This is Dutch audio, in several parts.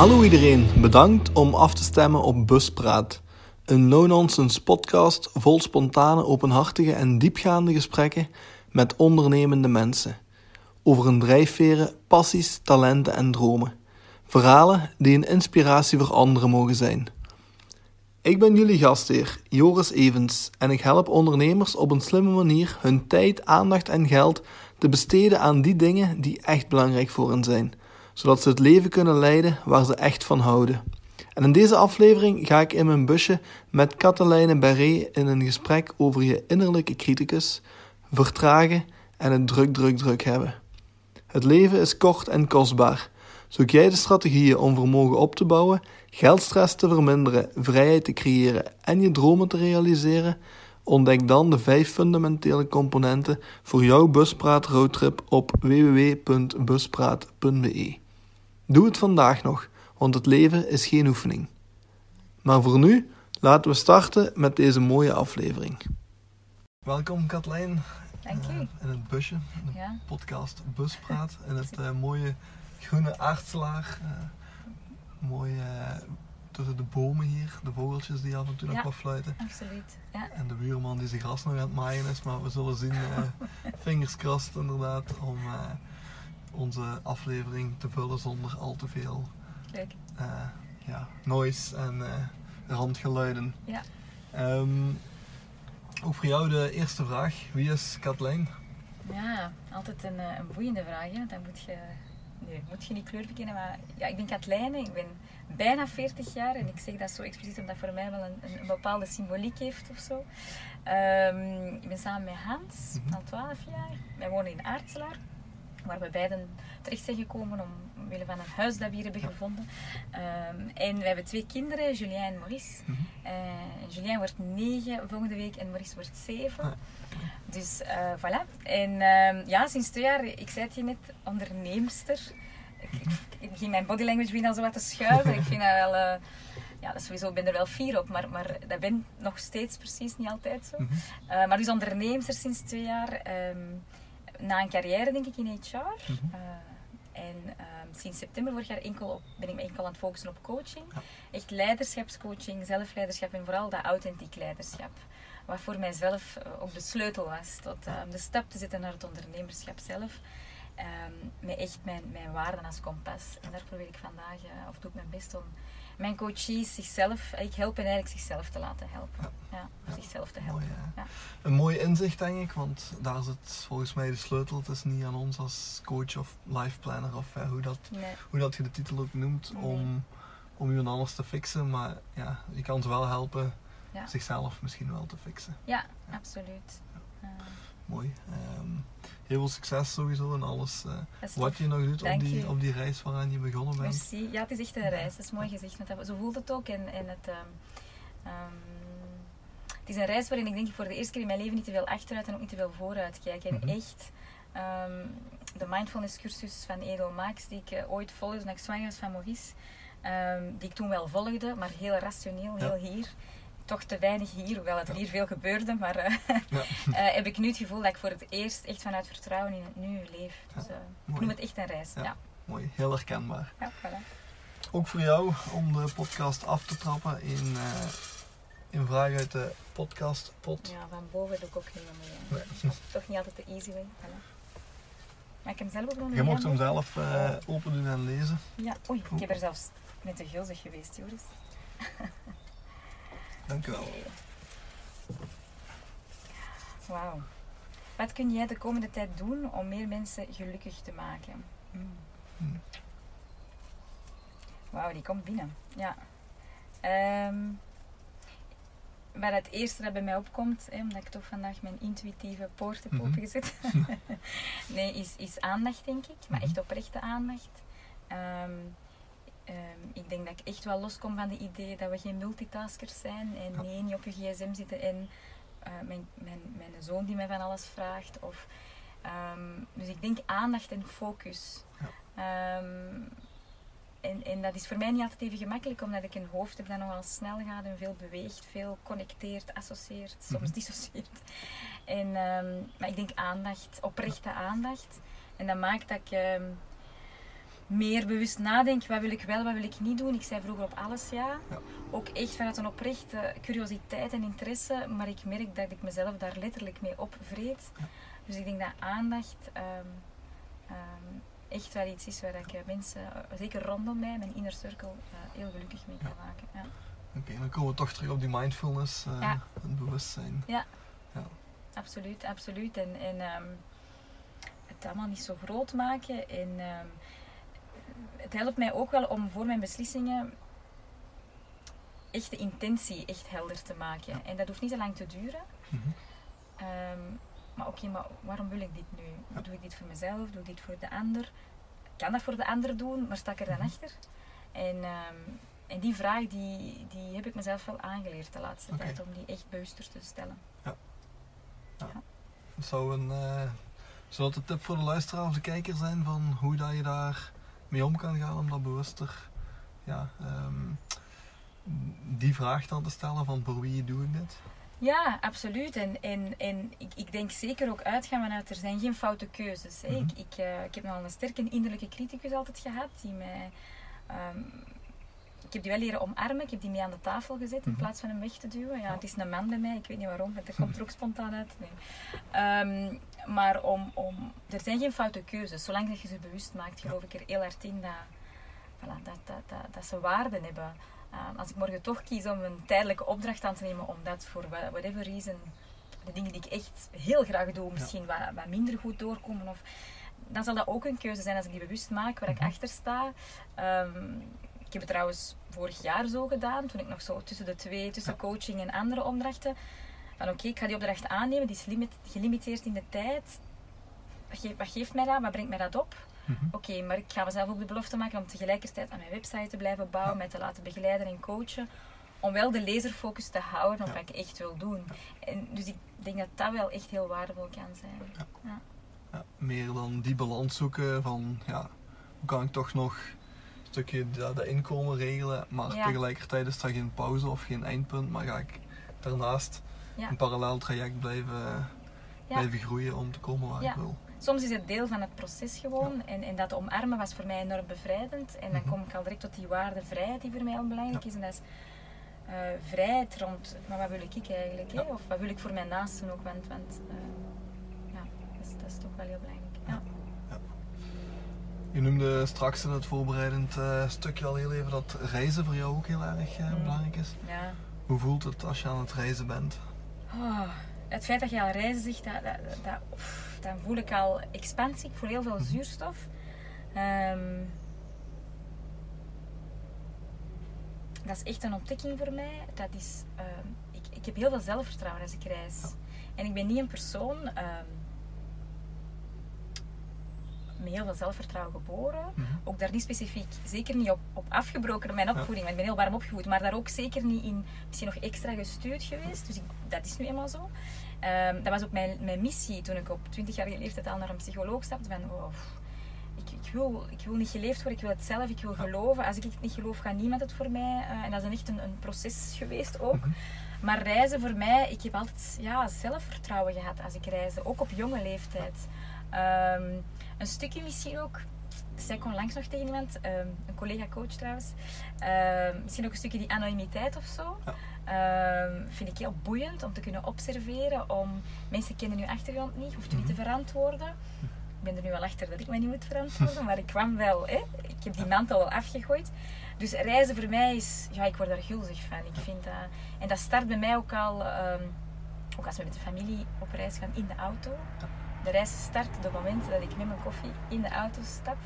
Hallo iedereen, bedankt om af te stemmen op Buspraat. Een no-nonsense podcast vol spontane, openhartige en diepgaande gesprekken met ondernemende mensen. Over hun drijfveren, passies, talenten en dromen. Verhalen die een inspiratie voor anderen mogen zijn. Ik ben jullie gastheer, Joris Evens, en ik help ondernemers op een slimme manier hun tijd, aandacht en geld te besteden aan die dingen die echt belangrijk voor hen zijn, zodat ze het leven kunnen leiden waar ze echt van houden. En in deze aflevering ga ik in mijn busje met Katelijne Barré in een gesprek over je innerlijke criticus, vertragen en het druk hebben. Het leven is kort en kostbaar. Zoek jij de strategieën om vermogen op te bouwen, geldstress te verminderen, vrijheid te creëren en je dromen te realiseren? Ontdek dan de 5 fundamentele componenten voor jouw Buspraat roadtrip op www.buspraat.be. Doe het vandaag nog, want het leven is geen oefening. Maar voor nu, laten we starten met deze mooie aflevering. Welkom Katlijn. Dank u. In het busje, in de podcast Buspraat, in het mooie groene Aartselaar. Mooi tussen de bomen hier, de vogeltjes die af en toe nog wat fluiten. Absoluut. Ja. En de buurman die zijn gras nog aan het maaien is, maar we zullen zien, fingers crossed inderdaad, om onze aflevering te vullen zonder al te veel noise en randgeluiden. Ja. Ook voor jou de eerste vraag, wie is Katlijn? Ja, altijd een boeiende vraag. Hè. Dan moet je niet kleur bekennen, maar ja, ik ben Katlijne, ik ben bijna 40 jaar en ik zeg dat zo expliciet omdat dat voor mij wel een bepaalde symboliek heeft of zo. Ik ben samen met Hans, al 12 jaar. Wij wonen in Aartselaar, waar we beiden terecht zijn gekomen omwille van een huis dat we hier hebben gevonden. En we hebben 2 kinderen, Julien en Maurice. Julien wordt 9 volgende week en Maurice wordt 7. Dus voilà. En sinds 2 jaar, ik zei het je net, onderneemster. Ik begin mijn body language weer al zo wat te schuiven. Ik vind dat wel... dat sowieso, ik ben er wel fier op, maar dat ben nog steeds precies niet altijd zo. Maar dus onderneemster sinds 2 jaar. Na een carrière denk ik in HR. Sinds september vorig jaar ben ik me enkel aan het focussen op coaching. Echt leiderschapscoaching, zelfleiderschap en vooral dat authentiek leiderschap. Wat voor mijzelf ook de sleutel was tot de stap te zetten naar het ondernemerschap zelf. Met echt mijn waarden als kompas. En daar probeer ik vandaag, of doe ik mijn best om mijn coaches ik help hen eigenlijk zichzelf te laten helpen. Zichzelf te helpen. Mooi, een mooi inzicht denk ik, want daar zit volgens mij de sleutel. Het is niet aan ons als coach of life planner of hoe dat je de titel ook noemt, om iemand anders te fixen. Maar ja, je kan ze wel helpen zichzelf misschien wel te fixen. Ja, absoluut. Mooi. Heel veel succes sowieso in alles wat je nog doet op die reis waaraan je begonnen bent. Merci. Ja, het is echt een reis. Dat is mooi gezegd. Zo voelt het ook. Het is een reis waarin ik denk voor de eerste keer in mijn leven niet te veel achteruit en ook niet te veel vooruit kijk. En echt de mindfulness cursus van Edel Max die ik ooit volgde toen ik zwanger was van Maurice. Die ik toen wel volgde, maar heel rationeel, heel hier. Toch te weinig hier, hoewel er hier veel gebeurde, maar heb ik nu het gevoel dat ik voor het eerst echt vanuit vertrouwen in het nu leef. Dus ik noem het echt een reis. Ja. Mooi, heel herkenbaar. Ja, voilà. Ook voor jou om de podcast af te trappen in vraag uit de podcastpot. Ja, van boven doe ik ook niet meer. Toch niet altijd de easy way. Voilà. Maar ik hem zelf ook doen? Je mocht hem zelf open doen en lezen. Ja, oei, ik heb er zelfs met te gulzig geweest, Joris. Dank u wel. Wauw. Wat kun jij de komende tijd doen om meer mensen gelukkig te maken? Wauw, die komt binnen. Ja. Waar het eerste dat bij mij opkomt, omdat ik toch vandaag mijn intuïtieve poort heb opengezet, is aandacht, denk ik. Maar echt oprechte aandacht. Ik denk dat ik echt wel loskom van de idee dat we geen multitaskers zijn en niet op je gsm zitten en mijn zoon die mij van alles vraagt. Dus ik denk aandacht en focus. En dat is voor mij niet altijd even gemakkelijk, omdat ik een hoofd heb dat nogal snel gaat en veel beweegt, veel connecteert, associeert, soms dissocieert. Maar ik denk aandacht, oprechte aandacht. En dat maakt dat ik meer bewust nadenk, wat wil ik wel, wat wil ik niet doen. Ik zei vroeger op alles ja. Ook echt vanuit een oprechte curiositeit en interesse, maar ik merk dat ik mezelf daar letterlijk mee opvreed. Ja. Dus ik denk dat aandacht echt wel iets is waar ik mensen, zeker rondom mij, mijn inner circle, heel gelukkig mee kan maken. Ja. Oké, dan komen we toch terug op die mindfulness, het bewustzijn. Ja, absoluut, absoluut. En het allemaal niet zo groot maken. En het helpt mij ook wel om voor mijn beslissingen echt de intentie echt helder te maken. Ja. En dat hoeft niet te lang te duren. Mm-hmm. Maar oké, maar waarom wil ik dit nu? Ja. Doe ik dit voor mezelf? Doe ik dit voor de ander? Ik kan dat voor de ander doen, maar sta ik er dan achter? En die vraag die heb ik mezelf wel aangeleerd de laatste tijd, om die echt bewuster te stellen. Ja. Zou dat een tip voor de luisteraar of de kijker zijn van hoe dat je daar mee om kan gaan om dat bewuster die vraag dan te stellen van voor wie doe ik dit? Ja, absoluut. En ik denk zeker ook uitgaan vanuit er zijn geen foute keuzes. Hè. Mm-hmm. Ik heb nog een sterke innerlijke criticus altijd gehad die mij... ik heb die wel leren omarmen. Ik heb die mee aan de tafel gezet in plaats van hem weg te duwen. Ja, het is een man bij mij. Ik weet niet waarom. Dat komt er ook spontaan uit. Nee. Maar er zijn geen foute keuzes. Zolang dat je ze bewust maakt, geloof ik er heel hard in dat ze waarde hebben. Als ik morgen toch kies om een tijdelijke opdracht aan te nemen, omdat voor whatever reason de dingen die ik echt heel graag doe, misschien wat minder goed doorkomen, dan zal dat ook een keuze zijn als ik die bewust maak, waar ik achter sta. Ik heb het trouwens vorig jaar zo gedaan, toen ik nog zo tussen coaching en andere opdrachten, van oké, ik ga die opdracht aannemen, die is gelimiteerd in de tijd. Wat geeft mij dat? Wat brengt mij dat op? Mm-hmm. Oké, maar ik ga mezelf ook de belofte maken om tegelijkertijd aan mijn website te blijven bouwen, mij te laten begeleiden en coachen, om wel de laserfocus te houden op wat ik echt wil doen. En dus ik denk dat dat wel echt heel waardevol kan zijn. Ja, meer dan die balans zoeken van, hoe kan ik toch nog een stukje dat inkomen regelen, maar tegelijkertijd is er geen pauze of geen eindpunt, maar ga ik daarnaast een parallel traject blijven groeien om te komen waar ik wil. Soms is het deel van het proces gewoon en dat omarmen was voor mij enorm bevrijdend en dan kom ik al direct tot die waarde vrijheid die voor mij heel belangrijk is en dat is vrijheid rond, maar wat wil ik eigenlijk, hè? Of wat wil ik voor mijn naasten ook, want dat is toch wel heel belangrijk. Ja. Je noemde straks in het voorbereidend stukje al heel even dat reizen voor jou ook heel erg belangrijk is. Ja. Hoe voelt het als je aan het reizen bent? Het feit dat je al reizen zegt, dan voel ik al expansie. Ik voel heel veel zuurstof. Dat is echt een ontdekking voor mij. Dat is, ik heb heel veel zelfvertrouwen als ik reis. Ja. En ik ben niet een persoon met heel veel zelfvertrouwen geboren. Mm-hmm. Ook daar niet specifiek, zeker niet op afgebroken in mijn opvoeding. Want ik ben heel warm opgevoed. Maar daar ook zeker niet in, misschien nog extra gestuurd geweest. Dus dat is nu eenmaal zo. Dat was ook mijn missie toen ik op 20-jarige leeftijd al naar een psycholoog stapte. Van, ik wil niet geleefd worden, ik wil het zelf, ik wil geloven. Als ik het niet geloof, gaat niemand het voor mij. En dat is echt een proces geweest ook. Mm-hmm. Maar reizen voor mij, ik heb altijd zelfvertrouwen gehad als ik reisde. Ook op jonge leeftijd. Een stukje misschien ook, dat zei ik onlangs nog tegen iemand, een collega-coach trouwens. Misschien ook een stukje die anonimiteit of zo. Vind ik heel boeiend om te kunnen observeren. Mensen kennen uw achtergrond niet, hoeft u niet te verantwoorden. Ik ben er nu wel achter dat ik mij niet moet verantwoorden, maar ik kwam wel. Ik heb die mantel wel afgegooid. Dus reizen voor mij is, ik word daar gulzig van. Ik vind dat, en dat start bij mij ook al, ook als we met de familie op reis gaan in de auto. De reis start op het moment dat ik met mijn koffie in de auto stap.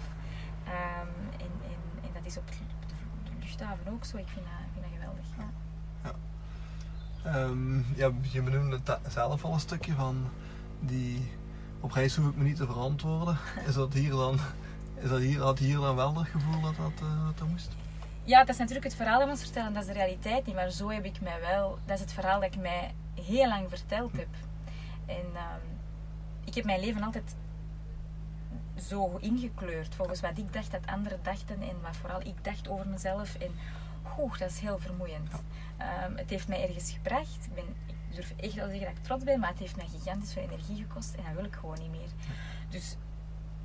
En dat is op de luchthaven ook zo. Ik vind dat geweldig. Je benoemde het zelf al een stukje van die op reis hoef ik me niet te verantwoorden. Had hier dan wel dat gevoel dat moest? Ja, dat is natuurlijk het verhaal dat we ons vertellen, dat is de realiteit niet. Maar zo heb ik mij wel, dat is het verhaal dat ik mij heel lang verteld heb. En ik heb mijn leven altijd zo ingekleurd volgens wat ik dacht dat anderen dachten en wat vooral ik dacht over mezelf. En dat is heel vermoeiend. Het heeft mij ergens gebracht. Ik durf echt wel zeggen dat ik trots ben, maar het heeft mij gigantisch veel energie gekost en dat wil ik gewoon niet meer. Dus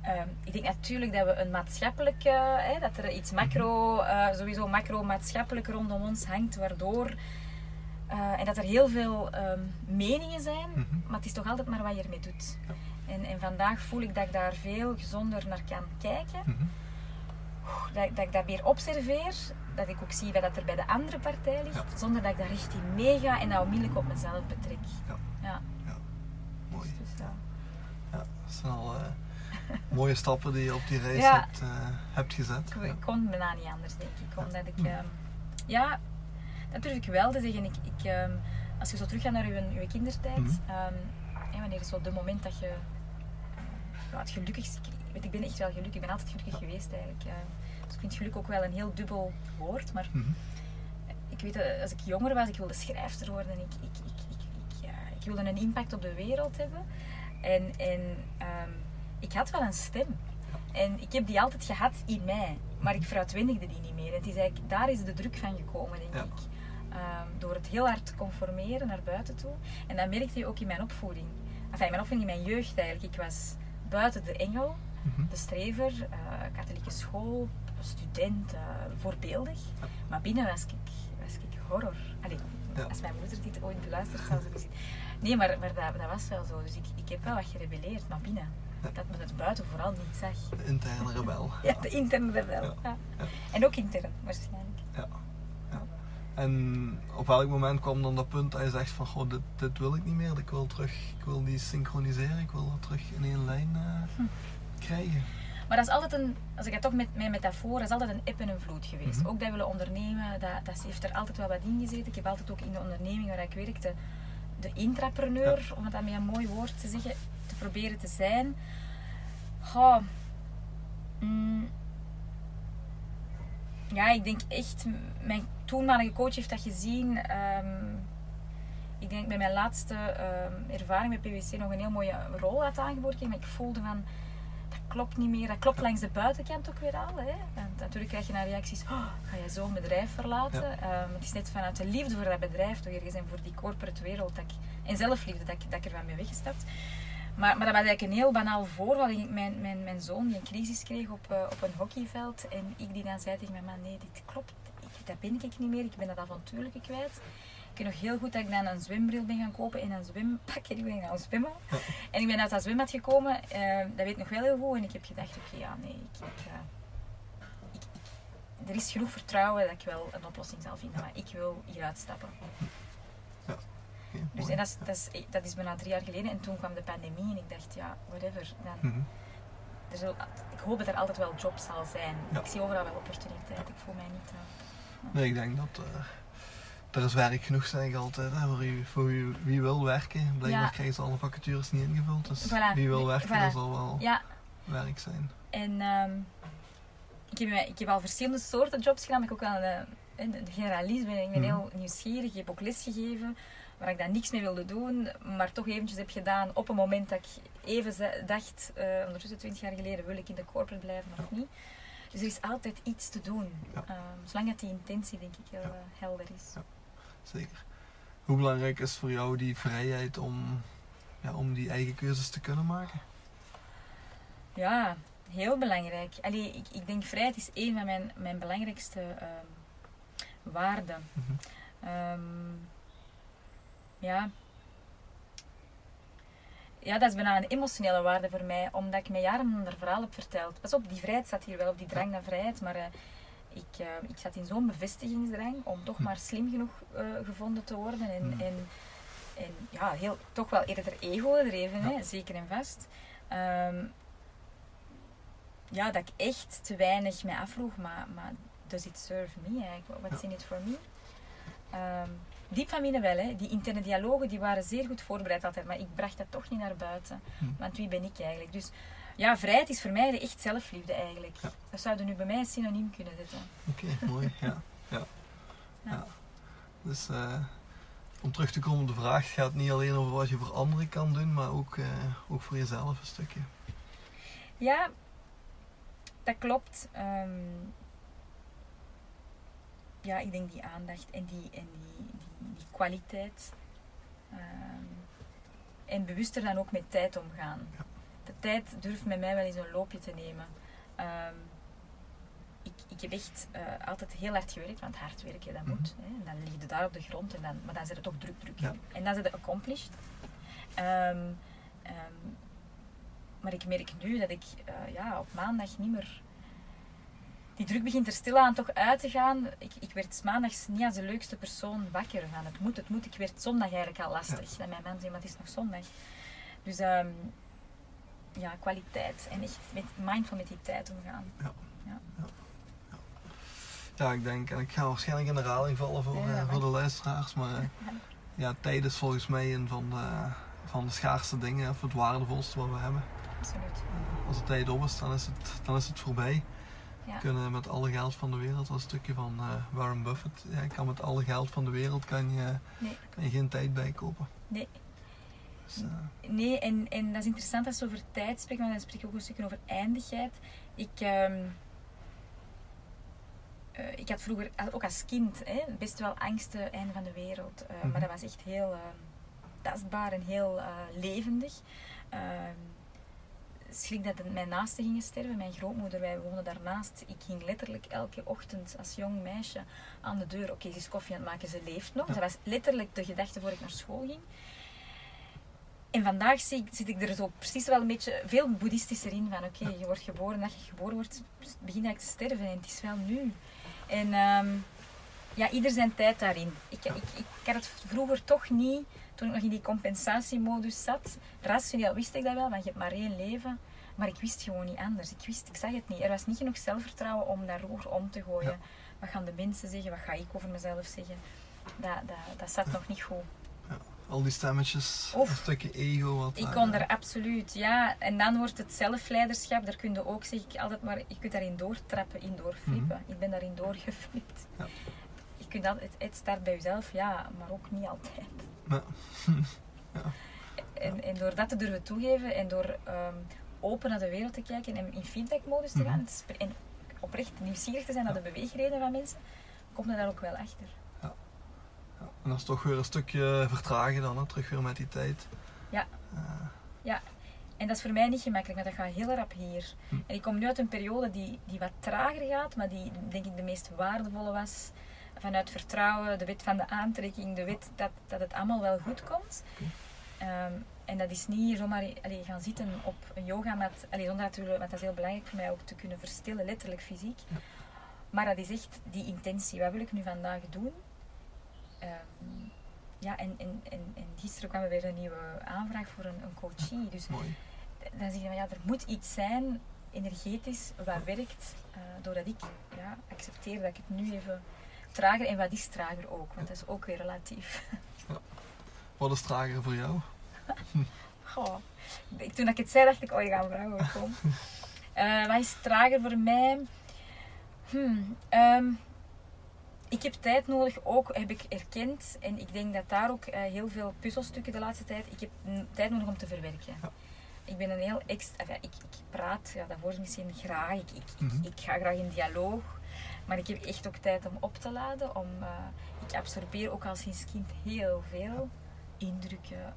Ik denk natuurlijk dat we een maatschappelijk, dat er iets sowieso macro-maatschappelijk rondom ons hangt, waardoor, en dat er heel veel meningen zijn, maar het is toch altijd maar wat je ermee doet. En vandaag voel ik dat ik daar veel gezonder naar kan kijken. Dat ik dat meer observeer, dat ik ook zie wat er bij de andere partij ligt, zonder dat ik daar echt in meega en dat onmiddellijk op mezelf betrek. Ja. Mooi. Dus, ja, dat zijn al mooie stappen die je op die reis hebt gezet. Ik kon bijna niet anders, denk ik. Omdat ik... dat durf ik wel te zeggen. Als je zo terug gaat naar je kindertijd, wanneer is zo de moment dat je het gelukkigst... Ik ben echt wel gelukkig. Ik ben altijd gelukkig geweest eigenlijk. Dus ik vind geluk ook wel een heel dubbel woord. Maar ik weet dat als ik jonger was, ik wilde schrijfster worden. Ik wilde een impact op de wereld hebben. En ik had wel een stem. En ik heb die altijd gehad in mij. Maar ik verutwendigde die niet meer. En het is eigenlijk, daar is de druk van gekomen, denk ik. Door het heel hard te conformeren naar buiten toe. En dat merkte je ook in mijn opvoeding. Enfin, in mijn jeugd eigenlijk. Ik was buiten de engel, de strever, katholieke school, student, voorbeeldig. Maar binnen was ik horror. Allee, als mijn moeder dit ooit beluistert, zal ze misschien... Nee, maar dat was wel zo. Dus ik heb wel wat gerebelleerd, maar binnen. Dat men het buiten vooral niet zag. De interne rebel. Ja, de interne rebel. Ja. En ook intern, waarschijnlijk. Ja. En op welk moment kwam dan dat punt dat je zegt van, goh, dit wil ik niet meer, ik wil die synchroniseren, ik wil dat terug in één lijn krijgen. Maar dat is altijd als ik het toch met mijn metafoor, dat is altijd een eb en een vloed geweest. Ook dat willen ondernemen, dat heeft er altijd wel wat in gezeten. Ik heb altijd ook in de onderneming waar ik werkte, de intrapreneur, om het dan met een mooi woord te zeggen, te proberen te zijn. Ik denk echt, mijn toenmalige coach heeft dat gezien. Ik denk bij mijn laatste ervaring met PwC nog een heel mooie rol had aangeboden. Maar ik voelde van, dat klopt niet meer. Dat klopt langs de buitenkant ook weer al. Hè. En natuurlijk krijg je dan reacties, ga je zo'n bedrijf verlaten? Het is net vanuit de liefde voor dat bedrijf toch ergens en voor die corporate wereld en zelfliefde dat ik er van ben weggestapt. Maar dat was eigenlijk een heel banaal voorval. Mijn zoon die een crisis kreeg op een hockeyveld. En ik die dan zei tegen mijn man, nee, dit klopt. Dat ben ik niet meer. Ik ben dat avontuurlijke kwijt. Ik weet nog heel goed dat ik dan een zwembril ben gaan kopen en een zwempak. En ik ben gaan zwemmen. En ik ben uit dat zwembad gekomen. Dat weet ik nog wel heel goed. En ik heb gedacht, er is genoeg vertrouwen dat ik wel een oplossing zal vinden. Maar ik wil hieruit stappen. Dus, en dat is bijna 3 jaar geleden en toen kwam de pandemie en ik dacht, whatever. Ik hoop dat er altijd wel job zal zijn. Ik zie overal wel opportuniteit. Ik voel mij niet... Nee, ik denk dat er is werk genoeg, zeg ik altijd. Hè, voor wie wil werken. Blijkbaar krijgen ze alle vacatures niet ingevuld. Dus wie wil werken, dat zal wel werk zijn. En ik heb al verschillende soorten jobs gedaan. Maar ik ook wel een generalist ben. Ik ben heel nieuwsgierig. Ik heb ook lesgegeven waar ik dan niks mee wilde doen, maar toch eventjes heb gedaan op een moment dat ik even dacht, ondertussen 20 jaar geleden, wil ik in de corporate blijven of niet. Dus er is altijd iets te doen, zolang dat die intentie denk ik heel helder is. Ja, zeker. Hoe belangrijk is voor jou die vrijheid om die eigen keuzes te kunnen maken? Ja, heel belangrijk. Ik denk vrijheid is een van mijn belangrijkste waarden. Ja, dat is bijna een emotionele waarde voor mij, omdat ik mij jaren een verhaal heb verteld. Pas op, die vrijheid staat hier wel, of die drang naar vrijheid, maar ik zat in zo'n bevestigingsdrang om toch maar slim genoeg gevonden te worden en toch wel eerder ego-gedreven, hè, zeker en vast. Dat ik echt te weinig mij afvroeg, maar does it serve me eigenlijk? What's in it for me? Diep van binnen wel, hè. Die interne dialogen die waren zeer goed voorbereid altijd, maar ik bracht dat toch niet naar buiten. Want wie ben ik eigenlijk? Dus vrijheid is voor mij echt zelfliefde eigenlijk. Dat zouden nu bij mij een synoniem kunnen zetten. Oké, mooi. Ja. Dus om terug te komen op de vraag, het gaat niet alleen over wat je voor anderen kan doen, maar ook voor jezelf een stukje. Ja, dat klopt. Ik denk die aandacht en die kwaliteit. En bewuster dan ook met tijd omgaan. De tijd durft met mij wel eens een loopje te nemen. Ik heb echt altijd heel hard gewerkt, want hard werken, dat moet. Hè. En dan lig je daar op de grond, maar dan zit het toch druk. Ja. En dan zit het accomplished. Maar ik merk nu dat ik op maandag niet meer... Die druk begint er stilaan toch uit te gaan. Ik werd 's maandags niet als de leukste persoon wakker van het moet. Ik werd zondag eigenlijk al lastig. Dat mijn man zei, maar het is nog zondag. Dus kwaliteit en echt mindful met die tijd omgaan. Ja, ik denk, en ik ga waarschijnlijk in herhaling vallen voor de luisteraars, maar tijd is volgens mij een van de schaarste dingen, of het waardevolste wat we hebben. Absoluut. Als de tijd op is, dan is het voorbij. Ja. We kunnen met alle geld van de wereld, dat is een stukje van Warren Buffett, kan met alle geld van de wereld kan je geen tijd bijkopen. Nee. Dus, nee, en dat is interessant als je over tijd spreekt, maar dan spreek je ook een stukje over eindigheid. Ik had vroeger, ook als kind, best wel angsten, einde van de wereld. Maar dat was echt heel tastbaar en heel levendig. Schrik dat mijn naasten gingen sterven. Mijn grootmoeder, wij woonden daarnaast. Ik ging letterlijk elke ochtend als jong meisje aan de deur. Oké, ze is koffie aan het maken, ze leeft nog. Dat was letterlijk de gedachte voor ik naar school ging. En vandaag zit ik er zo precies wel een beetje veel boeddhistischer in. Van oké, je wordt geboren, dat je geboren wordt, begin je te sterven en het is wel nu. En ieder zijn tijd daarin. Ik had het vroeger toch niet, toen ik nog in die compensatiemodus zat. Rationeel wist ik dat wel, want je hebt maar 1 leven. Maar ik wist gewoon niet anders. Ik zag het niet. Er was niet genoeg zelfvertrouwen om dat roer om te gooien. Ja. Wat gaan de mensen zeggen? Wat ga ik over mezelf zeggen? Dat zat nog niet goed. Ja. Al die stemmetjes, een stukje ego. Ik kon er absoluut, ja. En dan wordt het zelfleiderschap, daar kun je ook, zeg ik altijd maar, je kunt daarin doortrappen, in doorflippen. Ik ben daarin doorgeflipt. Ja. Je kunt dat, het start bij jezelf, ja, maar ook niet altijd. Ja. En door dat te durven toegeven en door open naar de wereld te kijken en in feedbackmodus te gaan en oprecht nieuwsgierig te zijn naar de beweegreden van mensen, kom je daar ook wel achter. En dat is toch weer een stukje vertragen dan, terug weer met die tijd. Ja. Ja. En dat is voor mij niet gemakkelijk, maar dat gaat heel rap hier. En ik kom nu uit een periode die wat trager gaat, maar die denk ik de meest waardevolle was. Vanuit vertrouwen, de wet van de aantrekking, de wet dat het allemaal wel goed komt. En dat is niet zomaar gaan zitten op een yogamat, zonder natuurlijk, want dat is heel belangrijk voor mij ook te kunnen verstillen, letterlijk fysiek. Ja. Maar dat is echt die intentie, wat wil ik nu vandaag doen? En gisteren kwam er weer een nieuwe aanvraag voor een coachie. Dus mooi. Dan zeg je, er moet iets zijn, energetisch, wat werkt, doordat ik accepteer dat ik het nu even trager, en wat is trager ook, want dat is ook weer relatief. Ja. Wat is trager voor jou? Toen ik het zei, dacht ik, je gaat vragen komen. Wat is trager voor mij? Ik heb tijd nodig, ook heb ik erkend. En ik denk dat daar ook heel veel puzzelstukken de laatste tijd. Ik heb tijd nodig om te verwerken. Ja. Ik ben een heel ik praat, daarvoor is misschien graag. Ik ga graag in dialoog. Maar ik heb echt ook tijd om op te laden. Ik absorbeer ook al sinds kind heel veel indrukken.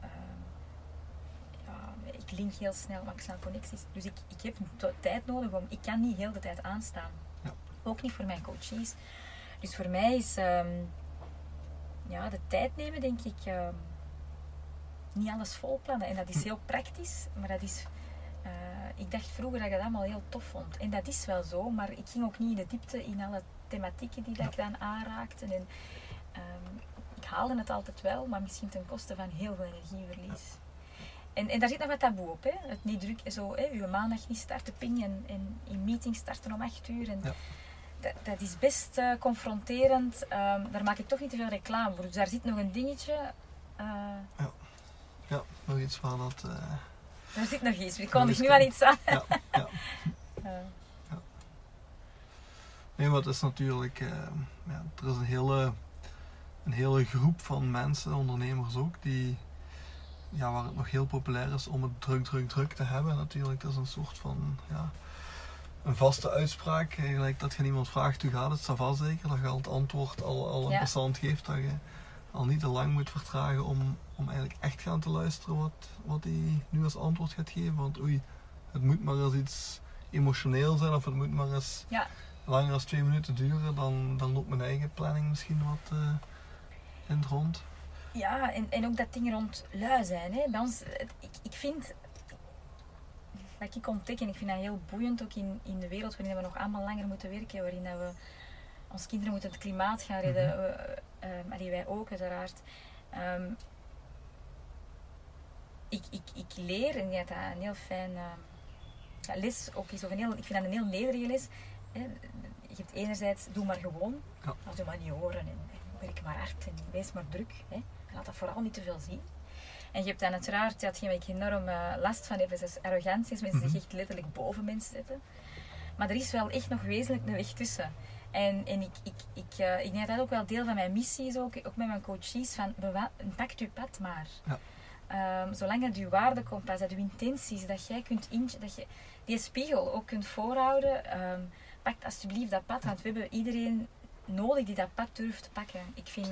Ik link heel snel, maak snel connecties. Dus ik heb tijd nodig ik kan niet heel de tijd aanstaan. Ja. Ook niet voor mijn coaches. Dus voor mij is de tijd nemen, denk ik, niet alles volplannen. En dat is heel praktisch, maar dat is... ik dacht vroeger dat ik dat allemaal heel tof vond. En dat is wel zo, maar ik ging ook niet in de diepte in alle thematieken die dat ik dan aanraakte. En ik haalde het altijd wel, maar misschien ten koste van heel veel energieverlies. En daar zit nog wat taboe op, hè? Het niet druk, zo, uw maandag niet starten, ping, en in meetings starten om 8:00. En dat is best confronterend. Daar maak ik toch niet te veel reclame voor. Dus daar zit nog een dingetje. Ja, nog iets van dat... Daar zit nog iets. Ik kon er nu al iets aan. Nee, maar het is natuurlijk... er is een hele groep van mensen, ondernemers ook, waar het nog heel populair is om het druk te hebben. Natuurlijk, dat is een soort van... een vaste uitspraak, gelijk dat je niemand vraagt hoe gaat het, ça va zeker, dat je al het antwoord al interessant geeft, al niet te lang moet vertragen om eigenlijk echt gaan te luisteren wat hij nu als antwoord gaat geven. Want het moet maar eens iets emotioneel zijn of het moet maar eens langer dan 2 minuten duren, dan loopt mijn eigen planning misschien wat in het rond. Ja, en ook dat ding rond lui zijn. Hè. Bij ons, ik vind, wat ik ontdek, en ik vind dat heel boeiend ook in de wereld waarin we nog allemaal langer moeten werken, waarin dat we onze kinderen moeten het klimaat gaan redden, wij ook uiteraard. Ik leer, en dat een heel fijn les ook is, ik vind dat een heel nederige les. Hè. Je hebt enerzijds, doe maar gewoon, als je maar niet horen en werk maar hard en wees maar druk. Hè. Laat dat vooral niet te veel zien. En je hebt dan uiteraard, hetgeen waar ik enorm last van heb, is arrogantie, als mensen zich echt letterlijk boven mensen zetten. Maar er is wel echt nog wezenlijk een weg tussen. En ik denk dat dat ook wel deel van mijn missie is, ook met mijn coaches, van pak je pad maar. Ja. Zolang dat je waardekompas, dat je intenties, dat jij dat je die spiegel ook kunt voorhouden, pak alsjeblieft dat pad, want we hebben iedereen nodig die dat pad durft te pakken. Ik vind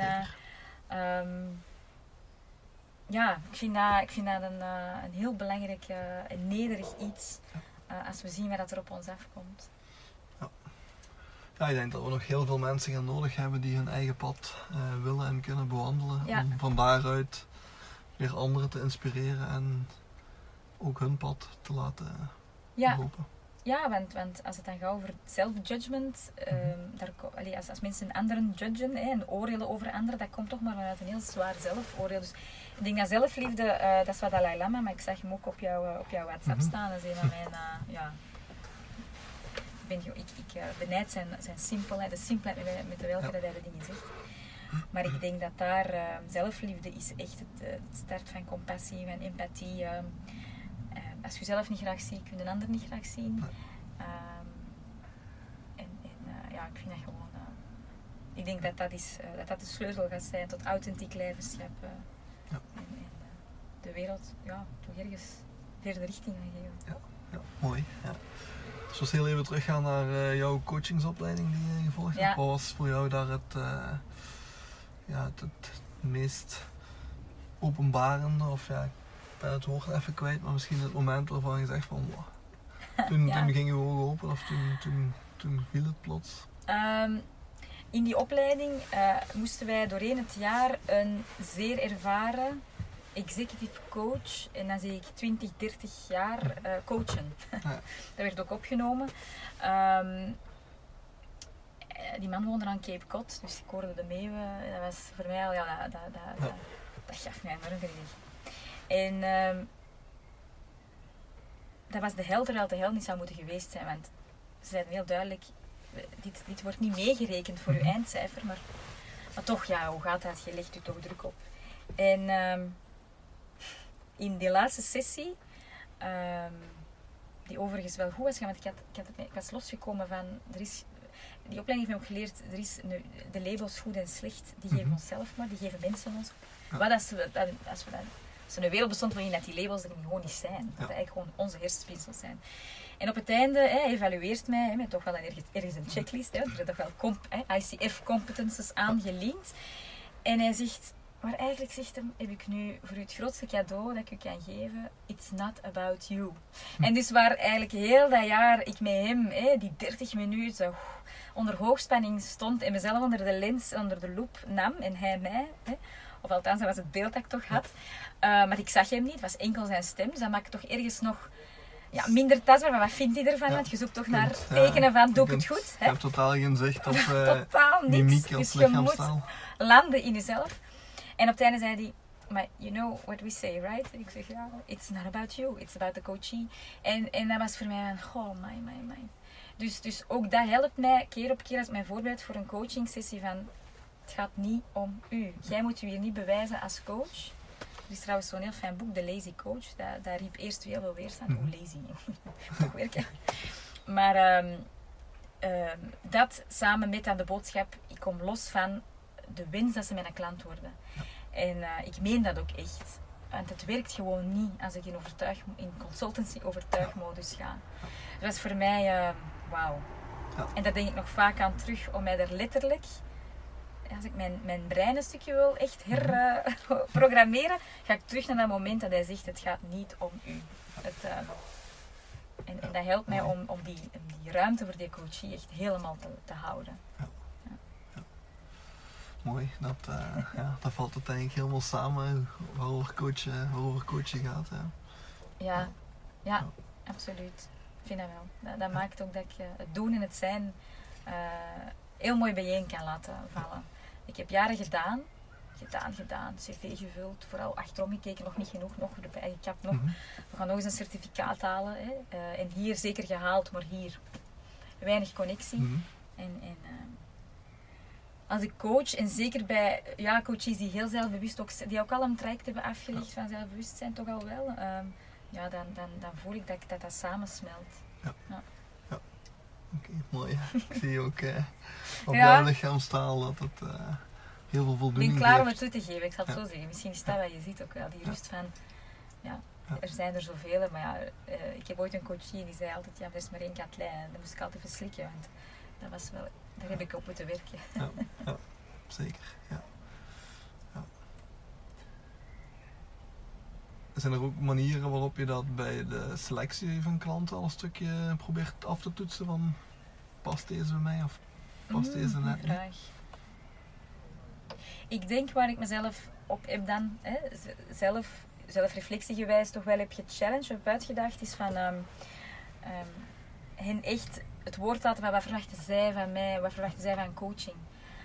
dat een heel belangrijk en nederig iets als we zien wat er op ons afkomt. Ja, ik denk dat we nog heel veel mensen gaan nodig hebben die hun eigen pad willen en kunnen bewandelen. Ja. Om van daaruit weer anderen te inspireren en ook hun pad te laten lopen. Ja, want als het dan gaat over self-judgment, als mensen anderen judgen en oordelen over anderen, dat komt toch maar vanuit een heel zwaar zelfoordeel. Dus ik denk dat zelfliefde, dat is wat Dalai Lama, maar ik zag hem ook op jouw WhatsApp staan. Dat is een van mijn... Ik benijd zijn simpelheid, de simpelheid met welke dat hij de dingen zegt. Maar ik denk dat daar zelfliefde is echt het start van compassie, van empathie. Als je jezelf niet graag ziet, kun je een ander niet graag zien. Ik vind dat gewoon... ik denk dat de sleutel gaat zijn tot authentiek leiderschap. En de wereld toch ergens verder richting gaan geven. Ja, mooi. Ja. Dus we heel even teruggaan naar jouw coachingsopleiding die je gevolgd hebt. Wat was voor jou daar het meest openbarende, of ik ben het woord even kwijt, maar misschien het moment waarvan je zegt van toen ging je ogen open of toen viel het plots? In die opleiding moesten wij doorheen het jaar een zeer ervaren executive coach, en dan zeg ik 20, 30 jaar coachen. Dat werd ook opgenomen. Die man woonde aan Cape Cod, dus ik hoorde de meeuwen. Dat was voor mij al, dat gaf mij enorm gericht. En dat was de hel, terwijl de hel niet zou moeten geweest zijn, want ze zeiden heel duidelijk, dit wordt niet meegerekend voor uw eindcijfer, maar toch, hoe gaat dat? Je legt u toch druk op. En in die laatste sessie, die overigens wel goed was, want ik was losgekomen van, die opleiding heeft me ook geleerd, de labels goed en slecht, die geven onszelf maar, die geven mensen ons. Wat als er een wereld bestond waarin dat die labels er gewoon niet zijn, dat eigenlijk gewoon onze hersenspinsels zijn. En op het einde evalueert mij, met toch wel ergens een checklist, er zijn toch wel ICF-competences aangelinkt. En hij zegt, maar eigenlijk zegt hem, heb ik nu voor u het grootste cadeau dat ik u kan geven, it's not about you. En dus waar eigenlijk heel dat jaar ik met hem die 30 minuten onder hoogspanning stond en mezelf onder de lens, onder de loep nam en hij mij, of althans dat was het beeld dat ik toch had, maar ik zag hem niet, het was enkel zijn stem, dus dat maakte toch ergens nog minder tastbaar, maar wat vindt hij ervan? Want je zoekt toch naar tekenen van, doe ik het goed? Je hebt totaal geen zicht op totaal mimiek als lichaamstaal. Dus je moet landen in jezelf. En op het einde zei hij, maar you know what we say, right? En ik zeg, it's not about you, it's about the coachee. En dat was voor mij van, my. Dus ook dat helpt mij keer op keer als mijn voorbeeld voor een coaching sessie van, het gaat niet om u. Jij moet je hier niet bewijzen als coach. Er is trouwens zo'n heel fijn boek, The Lazy Coach. Dat riep eerst heel veel weerstand. Hoe lazy. Toch werken. Maar dat samen met aan de boodschap, ik kom los van de wens dat ze mijn klant worden. En ik meen dat ook echt. Want het werkt gewoon niet als ik in consultancy overtuigmodus ga. Dus dat is voor mij wauw. Ja. En daar denk ik nog vaak aan terug, om mij er letterlijk als ik mijn brein een stukje wil echt herprogrammeren, ga ik terug naar dat moment dat hij zegt, het gaat niet om u. En dat helpt mij om die ruimte voor die coachie echt helemaal te houden. Ja. Mooi, dat valt uiteindelijk helemaal samen waarover coachen gaat. Ja, absoluut. Ik vind dat wel. Dat maakt ook dat ik het doen en het zijn heel mooi bijeen kan laten vallen. Ik heb jaren gedaan, cv gevuld, vooral achterom gekeken, nog niet genoeg, nog erbij gekapt, nog. We gaan nog eens een certificaat halen. En hier zeker gehaald, maar hier weinig connectie. Als ik coach, en zeker bij coaches die heel zelfbewust, die ook al een traject hebben afgelegd van zelfbewustzijn, toch al wel, dan voel ik dat samensmelt. Ja. Oké, mooi. Ik zie ook op jouw lichaamstaal dat het heel veel voldoening geeft. Ik ben klaar om het toe te geven, ik zal het zo zeggen. Misschien is dat wat je ziet ook wel, die rust van, er zijn er zoveel, maar ik heb ooit een coachie die zei altijd, er is maar één Katlijn, en dan moest ik altijd even slikken, want dat was wel, daar heb ik op moeten werken. Ja, zeker. Ja. Zijn er ook manieren waarop je dat bij de selectie van klanten al een stukje probeert af te toetsen van past deze bij mij of past deze net niet? Vraag. Ik denk waar ik mezelf op heb dan, zelfreflectiegewijs toch wel heb gechallenged, heb uitgedacht, is van hen echt het woord laten van wat verwachten zij van mij, wat verwachten zij van coaching.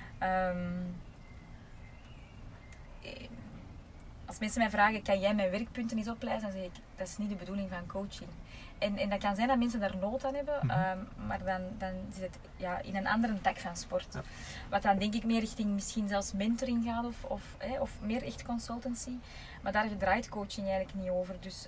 Als mensen mij vragen, kan jij mijn werkpunten eens oplijsten? Dan zeg ik, dat is niet de bedoeling van coaching. En dat kan zijn dat mensen daar nood aan hebben, maar dan zit het in een andere tak van sport. Ja. Wat dan denk ik meer richting misschien zelfs mentoring gaat of meer echt consultancy. Maar daar draait coaching eigenlijk niet over. Dus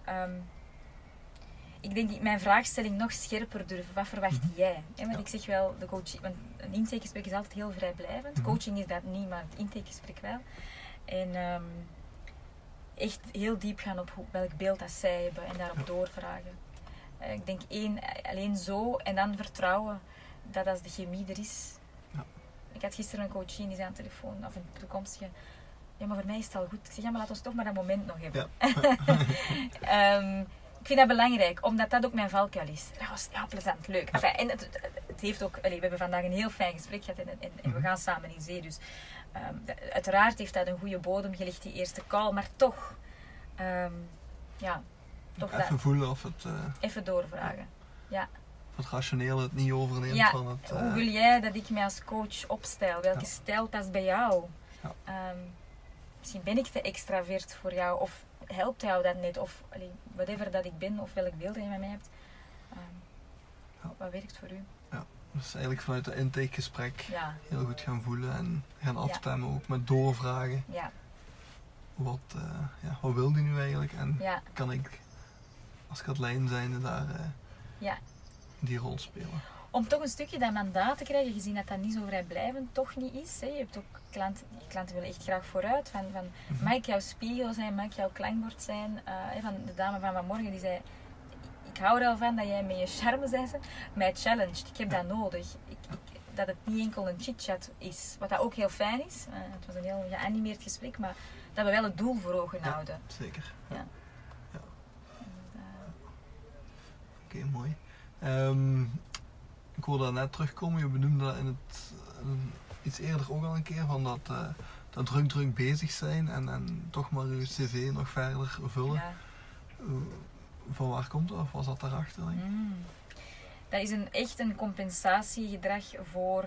ik denk mijn vraagstelling nog scherper durven. Wat verwacht jij? Want ik zeg wel, want een intakegesprek is altijd heel vrijblijvend. Coaching is dat niet, maar het intakegesprek wel. En echt heel diep gaan op welk beeld dat zij hebben en daarop doorvragen. Ik denk alleen zo en dan vertrouwen dat als de chemie er is. Ja. Ik had gisteren een coachie en die zei aan de telefoon, of een toekomstige, maar voor mij is het al goed. Ik zeg, maar laten we toch maar dat moment nog hebben. Ja. Ik vind dat belangrijk, omdat dat ook mijn valkuil is. Dat was plezant, leuk. Enfin, en het heeft ook, we hebben vandaag een heel fijn gesprek gehad en we gaan samen in zee. Dus uiteraard heeft dat een goede bodem gelegd, die eerste call, maar toch, toch even voelen of het... even doorvragen, ja. Of het rationeel het niet overneemt van het... Hoe wil jij dat ik mij als coach opstel? Welke stijl past bij jou? Ja. Misschien ben ik te extravert voor jou, of helpt jou dat net, of whatever dat ik ben, of welk beeld dat je met mij hebt. Wat werkt voor u? Ja, dus eigenlijk vanuit het intakegesprek heel goed gaan voelen en gaan afstemmen, ook met doorvragen. Ja. Wat wil die nu eigenlijk? En kan ik als Katlijn zijnde daar die rol spelen? Om toch een stukje dat mandaat te krijgen, gezien dat dat niet zo vrijblijvend toch niet is. Hè. Je hebt ook klanten willen echt graag vooruit. Van mag ik jouw spiegel zijn, mag ik jouw klankbord zijn? Van de dame van vanmorgen die zei, ik hou er al van dat jij met je charme, zei ze, mij challenged. Ik heb dat nodig. Dat het niet enkel een chit-chat is. Wat dat ook heel fijn is. Het was een heel geanimeerd gesprek, maar dat we wel het doel voor ogen houden. Zeker. Ja. Oké, mooi. Ik hoorde dat net terugkomen, je benoemde dat iets eerder ook al een keer, van dat druk bezig zijn en toch maar je cv nog verder vullen. Ja. Van waar komt dat, of was dat daarachter? Dat is echt een compensatiegedrag voor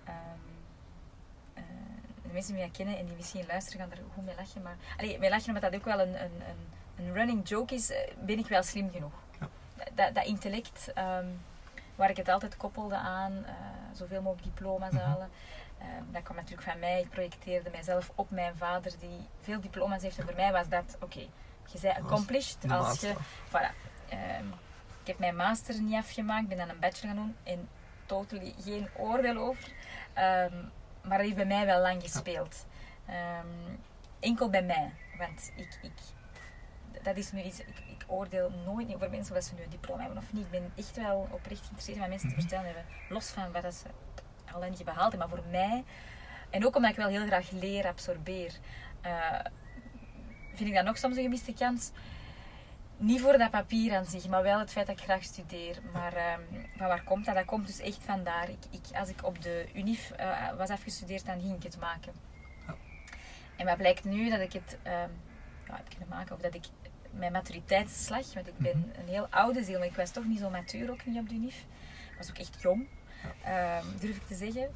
de mensen die mij kennen en die misschien luisteren gaan er goed mee lachen. Maar mee lachen, omdat dat ook wel een running joke is, ben ik wel slim genoeg. Ja. Dat intellect... waar ik het altijd koppelde aan, zoveel mogelijk diploma's halen. Dat kwam natuurlijk van mij. Ik projecteerde mijzelf op mijn vader die veel diploma's heeft. En voor mij was dat, je zei accomplished. Als je, voilà. Ik heb mijn master niet afgemaakt, ben dan een bachelor gaan doen. En totally geen oordeel over. Maar dat heeft bij mij wel lang gespeeld. Enkel bij mij. Want dat is nu iets... Ik oordeel nooit niet over mensen of ze nu een diploma hebben of niet. Ik ben echt wel oprecht geïnteresseerd in wat mensen te vertellen hebben. Los van wat ze al niet behaald hebben. Maar voor mij En ook omdat ik wel heel graag leer, absorbeer, vind ik dat nog soms een gemiste kans. Niet voor dat papier aan zich, maar wel het feit dat ik graag studeer. Maar van waar komt dat? Dat komt dus echt vandaar. Als ik op de UNIF was afgestudeerd, dan ging ik het maken. Ja. En wat blijkt nu? Dat ik het heb kunnen maken, of dat ik mijn maturiteitsslag, want ik ben een heel oude ziel, maar ik was toch niet zo matuur, ook niet op de UNIF. Ik was ook echt jong, durf ik te zeggen.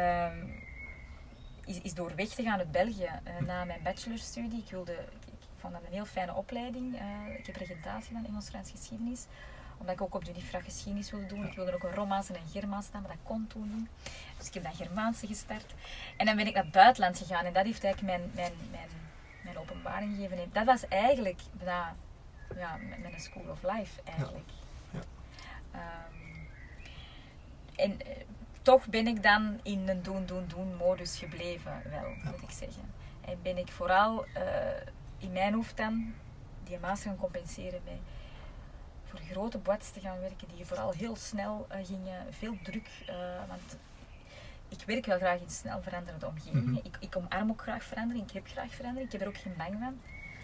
Is door weg te gaan uit België na mijn bachelorstudie. Ik vond dat een heel fijne opleiding. Ik heb regentatie van Engels-Frans geschiedenis. Omdat ik ook op de UNIF geschiedenis wilde doen. Ik wilde ook een Romaanse en een Germaanse staan, maar dat kon toen niet. Dus ik heb dat Germaanse gestart. En dan ben ik naar het buitenland gegaan. En dat heeft eigenlijk mijn openbaring gegeven. Dat was eigenlijk mijn school of life eigenlijk. Ja. Ja. Toch ben ik dan in een doen modus gebleven, wel, moet ik zeggen. En ben ik vooral in mijn hoofd dan die master gaan compenseren bij voor grote boîtes te gaan werken die vooral heel snel gingen, veel druk. Want ik werk wel graag in snel veranderende omgevingen. Ik omarm ook graag verandering, ik heb graag verandering, ik heb er ook geen bang van.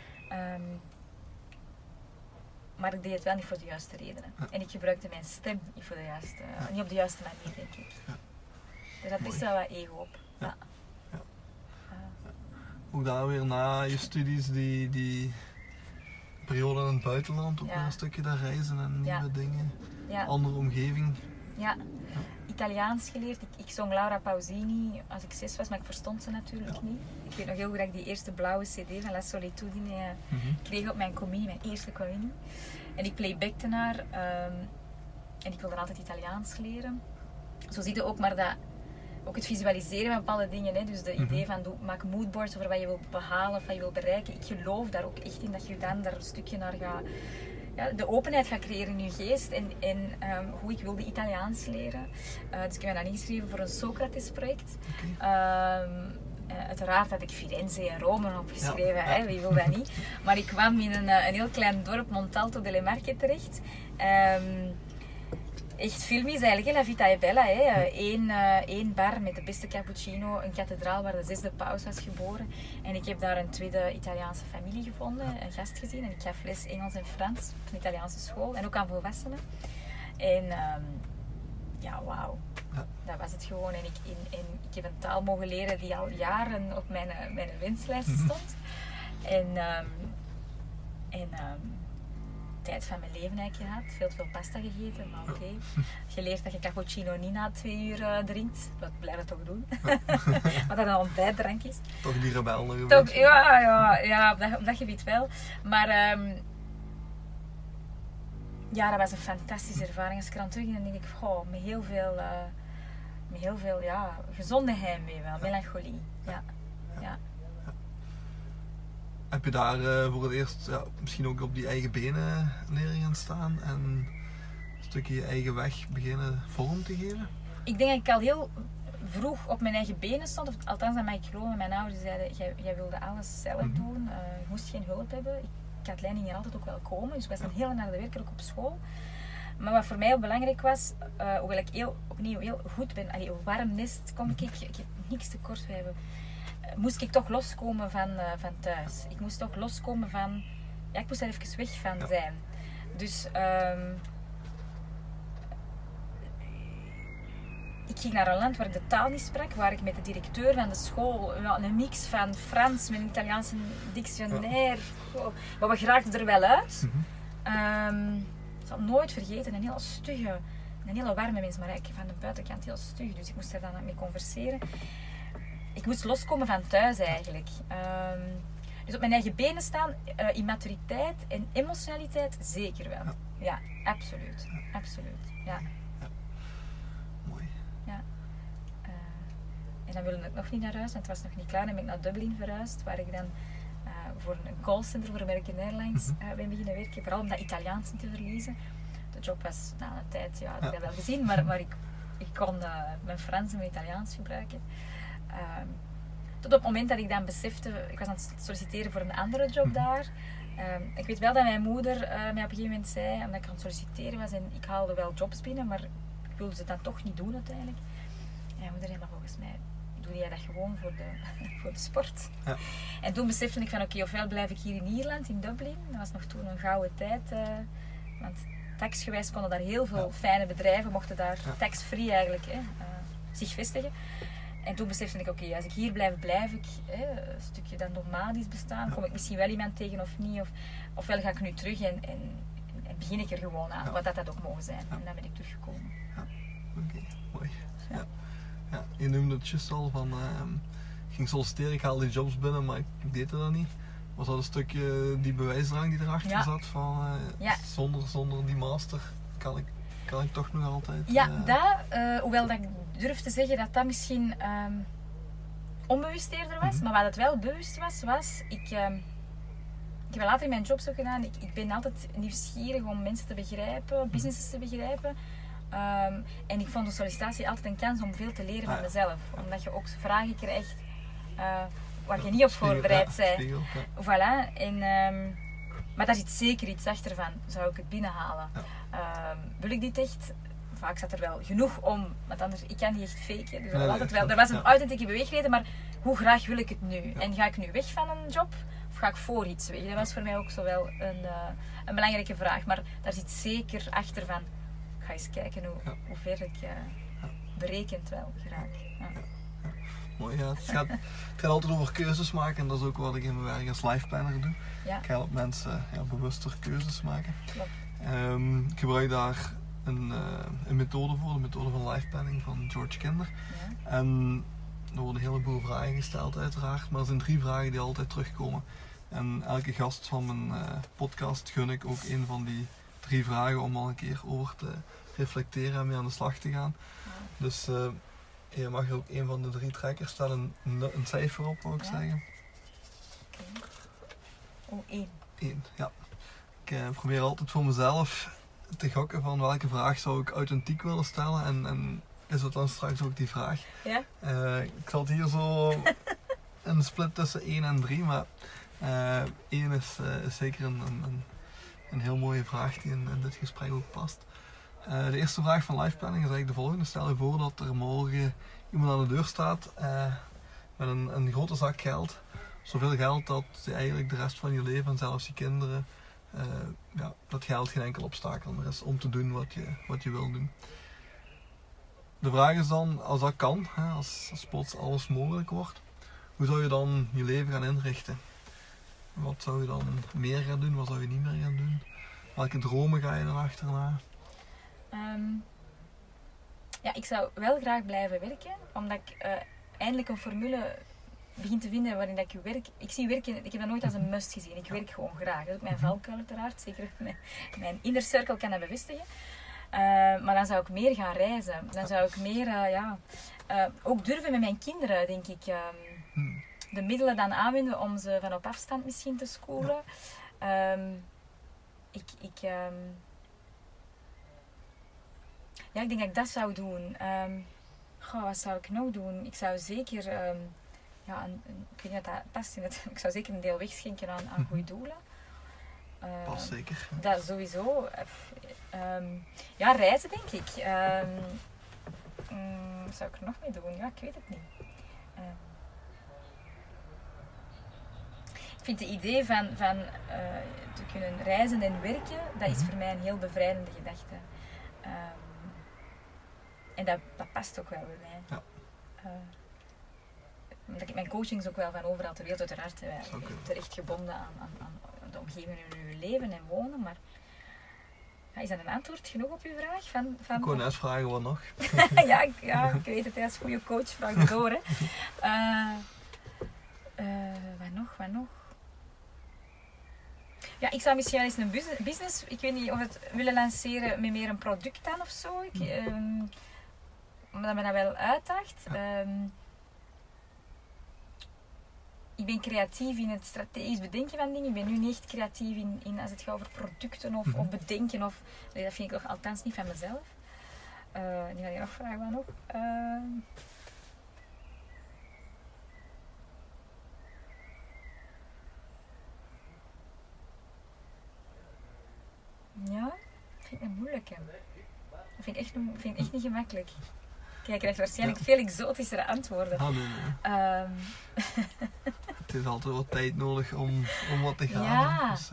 Maar ik deed het wel niet voor de juiste redenen. Ja. En ik gebruikte mijn stem niet op de juiste manier, denk ik. Ja. Er zat best wel wat ego op. Ja. Ja. Ook daar weer na je studies, die periode in het buitenland, ook weer een stukje daar reizen en nieuwe dingen. Ja. Andere omgeving. Ja. Italiaans geleerd. Ik zong Laura Pausini als ik 6 was, maar ik verstond ze natuurlijk niet. Ik weet nog heel goed dat ik die eerste blauwe cd van La Solitudine kreeg op mijn communie, mijn eerste communie. En ik playbackte haar en ik wilde altijd Italiaans leren. Zo zie je ook maar dat, ook het visualiseren van bepaalde dingen, hè. Dus de idee van maak moodboards over wat je wilt behalen of wat je wilt bereiken. Ik geloof daar ook echt in dat je dan daar een stukje naar gaat. Ja, de openheid gaat creëren in je geest en hoe ik wilde Italiaans leren. Dus ik heb me dan ingeschreven voor een Socrates-project. Uiteraard had ik Firenze en Rome opgeschreven, hè? Wie wil dat niet. Maar ik kwam in een heel klein dorp, Montalto delle Marche, terecht. Echt filmisch eigenlijk, La Vita è Bella. Eén bar met de beste cappuccino, een kathedraal waar de 6e paus was geboren. En ik heb daar een tweede Italiaanse familie gevonden, een gast gezien. En ik gaf les Engels en Frans op een Italiaanse school en ook aan volwassenen. En wauw. Ja. Dat was het gewoon. En ik heb een taal mogen leren die al jaren op mijn wenslijst stond. Tijd van mijn leven eigenlijk gehad. Veel pasta gegeten, maar oké. Je leert dat je cappuccino niet na 2 uur drinkt. Dat blijf ik toch doen. Wat dat een ontbijtdrank is. Toch die rebellen geweest? Toch, ja, op dat gebied wel. Maar dat was een fantastische ervaring. Als ik er aan terug denk ik, met heel veel gezonde heimwee wel, melancholie. Ja. Heb je daar voor het eerst misschien ook op die eigen benen leren gaan staan en een stukje je eigen weg beginnen vorm te geven? Ik denk dat ik al heel vroeg op mijn eigen benen stond, of althans dat mag ik geloven. Mijn ouders zeiden, jij wilde alles zelf doen, je moest geen hulp hebben. Ik had leiding hier altijd ook wel komen, dus ik was een hele harde werker ook op school. Maar wat voor mij ook belangrijk was, hoewel ik heel goed ben, een warm nest kom ik heb niks tekort. Moest ik toch loskomen van thuis. Ik moest toch loskomen van... Ja, ik moest er even weg van zijn. Dus ik ging naar een land waar ik de taal niet sprak, waar ik met de directeur van de school een mix van Frans met een Italiaanse dictionaire. Maar we geraakten er wel uit. Ik zal het nooit vergeten, een hele warme mens, maar eigenlijk van de buitenkant heel stug. Dus ik moest er dan mee converseren. Ik moest loskomen van thuis eigenlijk. Dus op mijn eigen benen staan, in maturiteit en emotionaliteit zeker wel. Ja, absoluut. Ja. Mooi. Ja. En dan wilde ik nog niet naar huis, want het was nog niet klaar. Dan ben ik naar Dublin verhuisd, waar ik dan voor een callcenter voor American Airlines ben beginnen werken. Vooral om dat Italiaans te verliezen. De job was na een tijd, had ik dat wel gezien, maar ik kon mijn Frans en mijn Italiaans gebruiken. Tot op het moment dat ik dan besefte, ik was aan het solliciteren voor een andere job daar. Ik weet wel dat mijn moeder mij op een gegeven moment zei, omdat ik aan het solliciteren was en ik haalde wel jobs binnen, maar ik wilde ze dan toch niet doen uiteindelijk. En mijn moeder zei, maar volgens mij, doe jij dat gewoon voor de sport. Ja. En toen besefte ik van oké, ofwel blijf ik hier in Ierland, in Dublin. Dat was nog toen een gouden tijd. Want taxgewijs konden daar heel veel fijne bedrijven, mochten daar tax-free eigenlijk zich vestigen. En toen besefte ik, oké, als ik hier blijf ik een stukje dat nomadisch bestaan. Kom ik misschien wel iemand tegen of niet. Ofwel ga ik nu terug en begin ik er gewoon aan, wat dat ook mogen zijn. En dan ben ik teruggekomen. Ja, oké, mooi. Ja. Ja, je noemde het juist al van, ik ging solliciteren, ik haalde die jobs binnen, maar ik deed het dan niet. Was dat een stukje die bewijsdrang die erachter zat van, zonder die master kan ik toch nog altijd... Ja, hoewel dat ik durf te zeggen dat dat misschien onbewust eerder was, maar wat het wel bewust was ik heb later in mijn jobs ook gedaan, ik ben altijd nieuwsgierig om mensen te begrijpen, businesses te begrijpen. En ik vond de sollicitatie altijd een kans om veel te leren van mezelf. Omdat je ook vragen krijgt waar je niet op voorbereid bent. Voilà. Maar daar zit zeker iets achter van, zou ik het binnenhalen? Wil ik dit echt? Vaak zat er wel genoeg om, want anders, ik kan niet echt faken. Dus er was een authentieke beweegreden, maar hoe graag wil ik het nu? Ja. En ga ik nu weg van een job? Of ga ik voor iets weg? Dat was voor mij ook zo wel een belangrijke vraag. Maar daar zit zeker achter van, ik ga eens kijken hoe ver ik berekend wel geraak. Ja. Mooi, ja. Het gaat altijd over keuzes maken en dat is ook wat ik in mijn werk als lifeplanner doe. Ja. Ik help mensen bewuster keuzes maken. Ik gebruik daar een methode voor, de methode van lifeplanning van George Kinder. Ja. En er worden een heleboel vragen gesteld uiteraard, maar er zijn 3 vragen die altijd terugkomen. En elke gast van mijn podcast gun ik ook een van die 3 vragen om al een keer over te reflecteren en mee aan de slag te gaan. Ja. Dus je mag er ook een van de 3 trekkers stellen, een cijfer op, wou ik zeggen. Okay. 1. 1, ja. Ik probeer altijd voor mezelf te gokken van welke vraag zou ik authentiek willen stellen en is het dan straks ook die vraag. Ja? Ik zal het hier zo een split tussen 1 en 3, maar 1 is zeker een heel mooie vraag die in dit gesprek ook past. De eerste vraag van lifeplanning is eigenlijk de volgende. Stel je voor dat er morgen iemand aan de deur staat met een grote zak geld. Zoveel geld dat je eigenlijk de rest van je leven en zelfs je kinderen dat geld geen enkel obstakel meer is om te doen wat je wil doen. De vraag is dan, als dat kan, als plots alles mogelijk wordt, hoe zou je dan je leven gaan inrichten? Wat zou je dan meer gaan doen, wat zou je niet meer gaan doen? Welke dromen ga je dan achterna? Ik zou wel graag blijven werken, omdat ik eindelijk een formule begin te vinden waarin dat ik werk. Ik zie werken, ik heb dat nooit als een must gezien. Ik werk gewoon graag. Dat is ook mijn valkuil uiteraard. Zeker mijn inner circle kan dat bevestigen. Maar dan zou ik meer gaan reizen. Dan zou ik meer, ook durven met mijn kinderen, denk ik. De middelen dan aanwenden om ze van op afstand misschien te schoolen. Ik denk dat ik dat zou doen. Wat zou ik nou doen? Ik zou zeker... ik weet niet of dat past in het... Ik zou zeker een deel wegschenken aan goede doelen. Past zeker. Dat sowieso. Reizen denk ik. Wat zou ik er nog mee doen? Ja, ik weet het niet. Ik vind het idee van te kunnen reizen en werken, dat is voor mij een heel bevrijdende gedachte. En dat past ook wel bij mij. Ja. Omdat ik mijn coachings ook wel van overal ter wereld uiteraard terecht gebonden aan de omgeving in uw leven en wonen. Maar is dat een antwoord genoeg op uw vraag? Ik kon net vragen wat nog. Ik weet het, als goede coach vraag ik door. Wat nog? Ja, ik zou misschien wel eens een business, ik weet niet of het willen lanceren met meer een product dan of zo. Omdat me dat wel uitdaagt. Ik ben creatief in het strategisch bedenken van dingen. Ik ben nu niet echt creatief in als het gaat over producten of bedenken. Dat vind ik nog althans niet van mezelf. Nu ga je nog vragen, wat nog? Ja, dat vind ik een moeilijke. Dat vind ik echt niet gemakkelijk. Kijk, je krijgt waarschijnlijk veel exotischere antwoorden. Nee. Het is altijd wat tijd nodig om wat te gaan. Ja. Dus,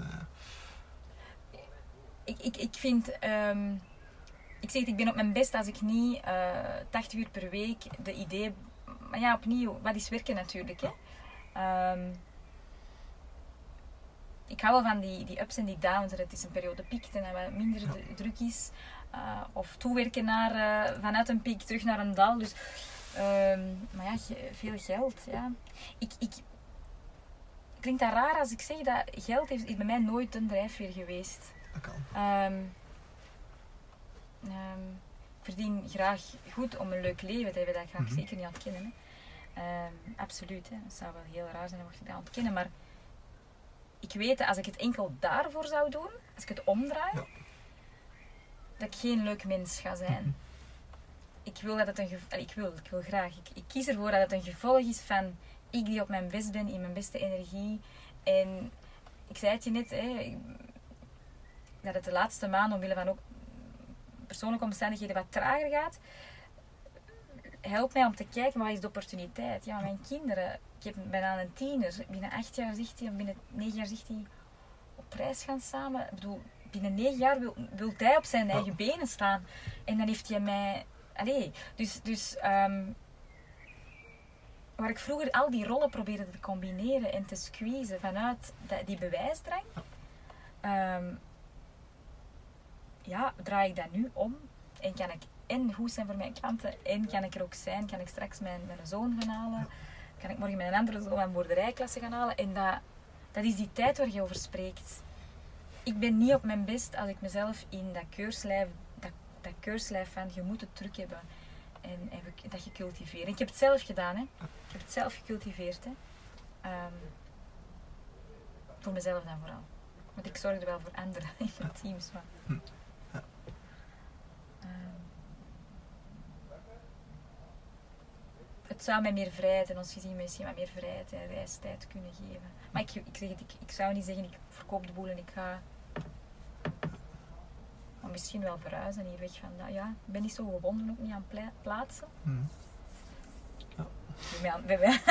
Ik vind... ik zeg het, ik ben op mijn best als ik niet 80 uur per week de idee... Maar ja, opnieuw, wat is werken natuurlijk, hè? Ik hou wel van die ups en die downs. Dat het is een periode piekt en wat minder druk is. Of toewerken naar, vanuit een piek terug naar een dal. Dus, maar ja, veel geld. Ja. Klinkt dat raar als ik zeg dat geld is bij mij nooit een drijfveer geweest. dat kan. Ik verdien graag goed om een leuk leven te hebben. Dat ga ik zeker niet ontkennen. Hè. Absoluut. Hè. Het zou wel heel raar zijn mocht ik dat ontkennen. Maar ik weet dat als ik het enkel daarvoor zou doen, als ik het omdraai, dat ik geen leuk mens ga zijn. Ik wil dat het ik wil graag. Ik kies ervoor dat het een gevolg is van ik die op mijn best ben, in mijn beste energie. En ik zei het je net, hè, dat het de laatste maanden omwille van ook persoonlijke omstandigheden wat trager gaat. Helpt mij om te kijken, maar wat is de opportuniteit? Ja, mijn kinderen, ik heb bijna een tiener. Binnen 8 jaar zegt hij, of binnen 9 jaar zegt hij op reis gaan samen. Ik bedoel, binnen 9 jaar wil hij op zijn eigen benen staan. En dan heeft hij mij... Dus waar ik vroeger al die rollen probeerde te combineren en te squeezen vanuit die bewijsdrang, draai ik dat nu om en kan ik en goed zijn voor mijn klanten en kan ik er ook zijn, kan ik straks mijn zoon gaan halen, kan ik morgen mijn andere zoon aan boerderijklasse gaan halen en dat is die tijd waar je over spreekt. Ik ben niet op mijn best als ik mezelf in dat keurslijf van je moet het druk hebben en dat je cultiveert. En ik heb het zelf gedaan, hè. Ik heb het zelf gecultiveerd, hè. Voor mezelf dan vooral. Want ik zorgde wel voor anderen in mijn teams. Maar. Het zou mij meer vrijheid en ons gezin misschien wat meer vrijheid en reistijd kunnen geven. Maar ik zeg het, ik zou niet zeggen ik verkoop de boel en ik ga maar misschien wel verhuizen hier weg van dat. Ja, ik ben niet zo gebonden ook niet aan plaatsen. Bij mij.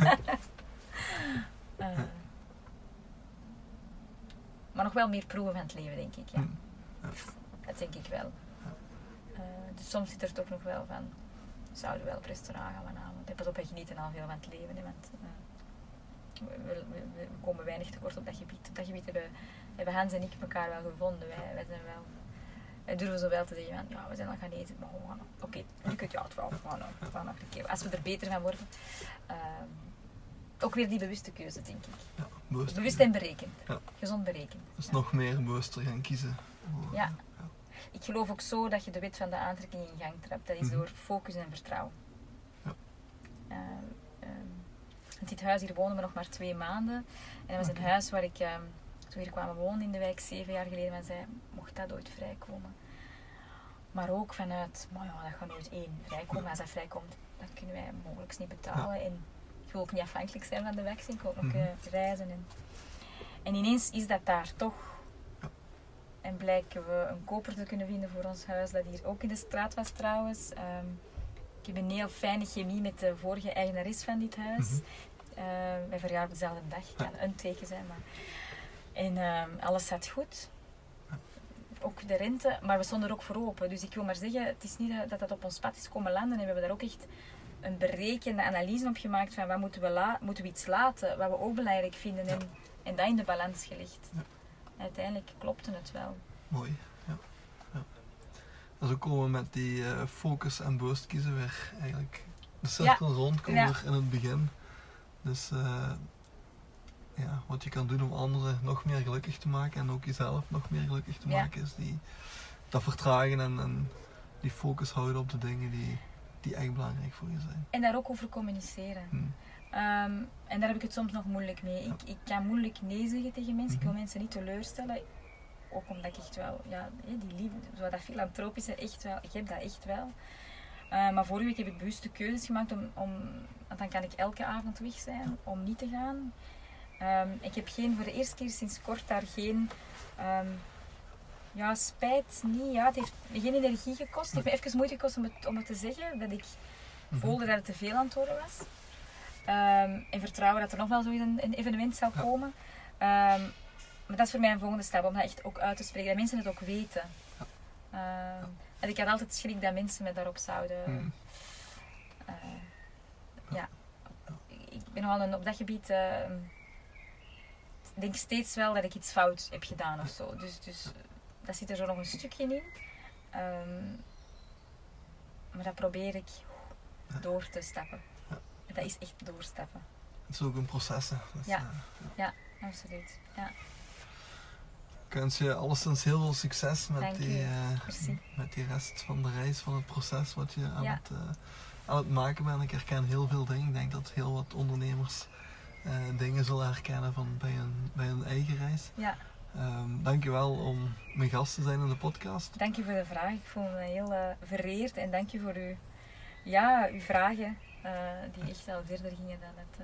Maar nog wel meer proeven van het leven, denk ik. Ja. Dat denk ik wel. Dus soms zit er toch nog wel van, zouden we wel op restaurant gaan vanavond. En pas op, we genieten al veel van het leven. Hè, want we komen weinig tekort op dat gebied. Op dat gebied hebben Hans en ik elkaar wel gevonden. Wij durven zo wel te zeggen van, ja, we zijn al gaan eten. Maar oké, nu kun je het wel. We gaan nog een keer. Als we er beter van worden. Ook weer die bewuste keuze, denk ik. Ja, bewust en berekend. Ja. Gezond berekend. Dus nog meer bewuster gaan kiezen. Ja. Ik geloof ook zo dat je de wet van de aantrekking in gang trapt. Dat is door focus en vertrouwen. In dit huis hier woonden we nog maar 2 maanden. En dat was een huis waar ik, toen we hier kwamen wonen in de wijk 7 jaar geleden, men zei, mocht dat ooit vrijkomen. Maar ook vanuit, maar ja, dat gaat nooit vrijkomen. Als dat vrijkomt, dan kunnen wij mogelijk niet betalen. En ik wil ook niet afhankelijk zijn van de wijk. Ik wil ook reizen. En ineens is dat daar toch. En blijken we een koper te kunnen vinden voor ons huis, dat hier ook in de straat was trouwens. Ik heb een heel fijne chemie met de vorige eigenares van dit huis. Wij verjaren op dezelfde dag. Kan een teken zijn, maar... En alles zat goed. Ook de rente, maar we stonden er ook voor open. Dus ik wil maar zeggen, het is niet dat op ons pad is komen landen. En we hebben daar ook echt een berekende analyse op gemaakt van wat moeten we iets laten, wat we ook belangrijk vinden. En dat in de balans gelegd. Uiteindelijk klopte het wel. Mooi, ja. En zo komen we met die focus en bewust kiezen weer eigenlijk de cirkel rond, komen er in het begin. Dus wat je kan doen om anderen nog meer gelukkig te maken en ook jezelf nog meer gelukkig te maken, is dat vertragen en die focus houden op de dingen die echt belangrijk voor je zijn. En daar ook over communiceren. En daar heb ik het soms nog moeilijk mee. Ik kan moeilijk nee zeggen tegen mensen. Ik wil mensen niet teleurstellen. Ook omdat ik echt wel, die liefde, zo dat filantropische, echt wel, ik heb dat echt wel. Maar vorige week heb ik bewuste keuzes gemaakt want dan kan ik elke avond weg zijn, om niet te gaan. Ik heb voor de eerste keer sinds kort daar geen Ja, spijt niet. Ja, het heeft me geen energie gekost. Het heeft me even moeite gekost om het te zeggen. Dat ik voelde dat het te veel aan het worden was. En vertrouwen dat er nog wel zo'n een evenement zou komen. Maar dat is voor mij een volgende stap, om dat echt ook uit te spreken. Dat mensen het ook weten. En ik had altijd schrik dat mensen me daarop zouden... Ik ben nogal op dat gebied... Ik denk steeds wel dat ik iets fout heb gedaan of zo. Dus dat zit er zo nog een stukje in. Maar dat probeer ik door te stappen. Ja. Dat is echt doorstappen. Het is ook een proces, hè? Dus, ja, absoluut. Ja. Ik wens je alleszins heel veel succes met die rest van de reis, van het proces wat je aan het maken bent. Ik herken heel veel dingen. Ik denk dat heel wat ondernemers dingen zullen herkennen bij hun eigen reis. Ja. Dankjewel om mijn gast te zijn in de podcast. Dank je voor de vraag. Ik voel me heel vereerd en dank je voor uw vragen die echt al verder gingen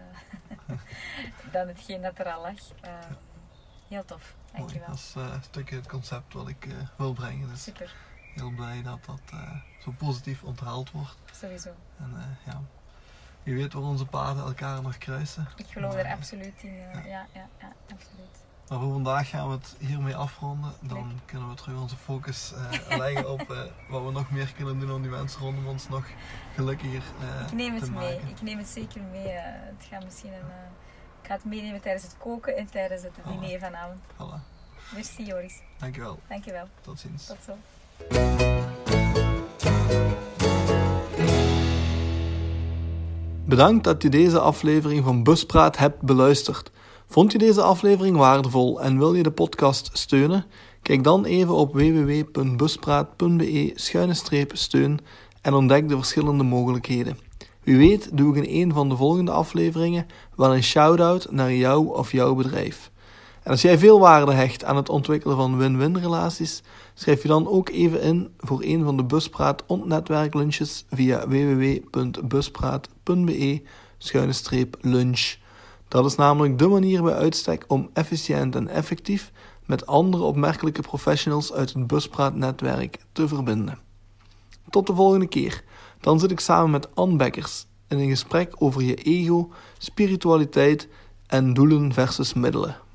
dan hetgeen dat er al lag. Heel tof. Dankjewel. Dat is een stukje het concept wat ik wil brengen. Dus super. Heel blij dat dat zo positief onthaald wordt. Sowieso. En wie weet waar onze paden elkaar nog kruisen. Ik geloof er absoluut in. Ja, absoluut. Maar voor vandaag gaan we het hiermee afronden. Dan kunnen we terug onze focus leggen op wat we nog meer kunnen doen om die mensen rondom ons nog gelukkiger Ik neem het mee. Ik neem het zeker mee. Het gaat misschien ik ga het meenemen tijdens het koken en tijdens het diner vanavond. Voilà. Merci Joris. Dankjewel. Dankjewel. Tot ziens. Tot zo. Bedankt dat je deze aflevering van Buspraat hebt beluisterd. Vond je deze aflevering waardevol en wil je de podcast steunen? Kijk dan even op www.buspraat.be/steun en ontdek de verschillende mogelijkheden. Wie weet doe ik in een van de volgende afleveringen wel een shout-out naar jou of jouw bedrijf. En als jij veel waarde hecht aan het ontwikkelen van win-win relaties, schrijf je dan ook even in voor een van de Buspraat ontnetwerklunches via www.buspraat.be/lunch. Dat is namelijk de manier bij uitstek om efficiënt en effectief met andere opmerkelijke professionals uit het Buspraat-netwerk te verbinden. Tot de volgende keer. Dan zit ik samen met Ann Bekkers in een gesprek over je ego, spiritualiteit en doelen versus middelen.